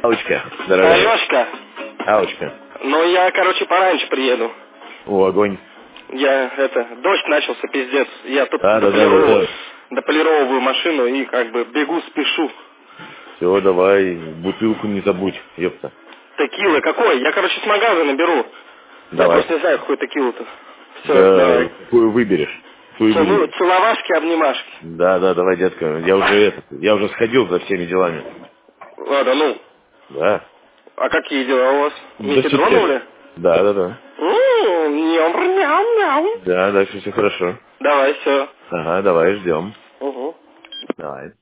Аллочка, дорогая. Алёшка. Аллочка. Ну, я, короче, пораньше приеду. О, огонь. Дождь начался, пиздец. Я тут Да. дополировываю машину и как бы бегу, спешу. Все, давай, бутылку не забудь, ёпта. Текилы какой? Я, короче, с магазина беру. Давай. Я просто не знаю, какой текилу-то. Все, Да, давай. какую выберешь? Что, ну, целовашки, обнимашки. Да, давай, детка. Я уже сходил за всеми делами. Ладно, ну. Да. А какие дела у вас? Да, Мефедроновые? Да. Мяу-мяу-мяу. Да, дальше все хорошо. Давай, все. Ага, давай, ждем. Угу. Давай.